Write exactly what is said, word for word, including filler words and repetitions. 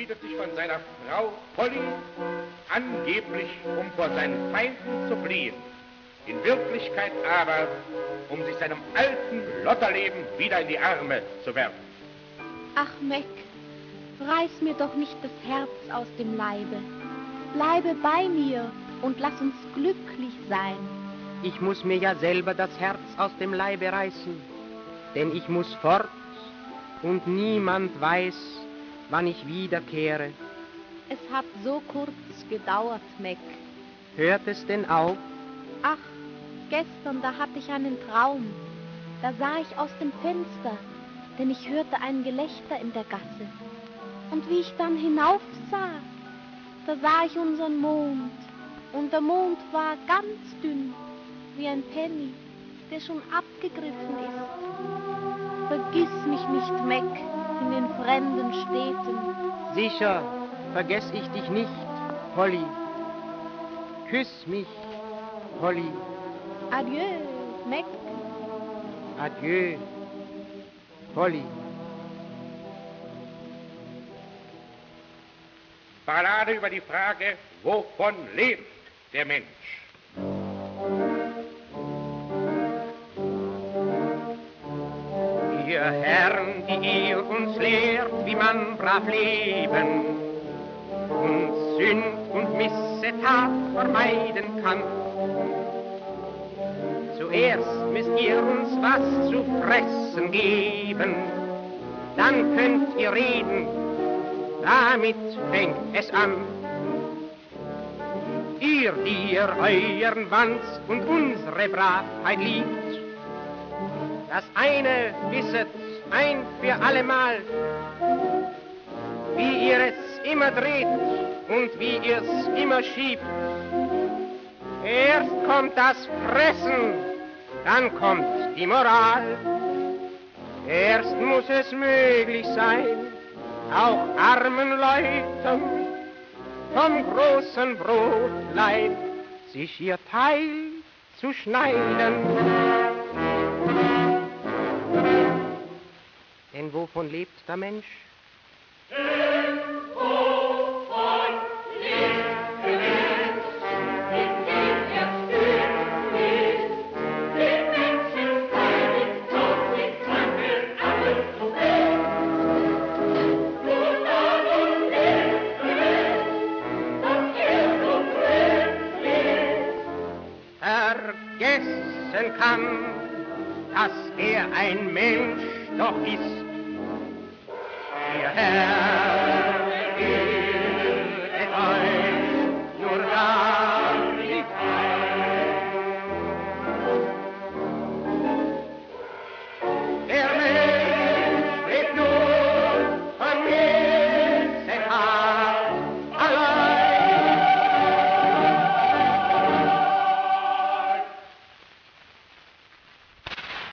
verabschiedet sich von seiner Frau Polly, angeblich um vor seinen Feinden zu fliehen. In Wirklichkeit aber, um sich seinem alten Lotterleben wieder in die Arme zu werfen. Ach, Mac, reiß mir doch nicht das Herz aus dem Leibe. Bleibe bei mir und lass uns glücklich sein. Ich muss mir ja selber das Herz aus dem Leibe reißen, denn ich muss fort und niemand weiß, wann ich wiederkehre. Es hat so kurz gedauert, Mac. Hört es denn auf? Ach, gestern, da hatte ich einen Traum. Da sah ich aus dem Fenster, denn ich hörte ein Gelächter in der Gasse. Und wie ich dann hinaufsah, da sah ich unseren Mond. Und der Mond war ganz dünn, wie ein Penny, der schon abgegriffen ist. Vergiss mich nicht, Mac, in den fremden Städten. Sicher vergess ich dich nicht, Polly. Küss mich, Polly. Adieu, Mac. Adieu, Polly. Ballade über die Frage, wovon lebt der Mensch? Ihr Herren, die ihr uns lehrt, wie man brav leben und Sünd und Missetat vermeiden kann. Zuerst müsst ihr uns was zu fressen geben, dann könnt ihr reden, damit fängt es an. Ihr, die ihr euren Wanz und unsere Bravheit liebt, das eine wisset ein für allemal, wie ihr es immer dreht und wie ihr's immer schiebt. Erst kommt das Fressen, dann kommt die Moral. Erst muss es möglich sein, auch armen Leuten vom großen Brotleib sich ihr Teil zu schneiden. Denn wovon lebt der Mensch? Denn wovon lebt der Mensch, indem er still ist, den Menschen freilich auf den Kranken alles zu sehen. Nur darum lebt der Mensch, dass er so fröhlich vergessen kann, dass er ein Mensch doch ist. Ihr Herr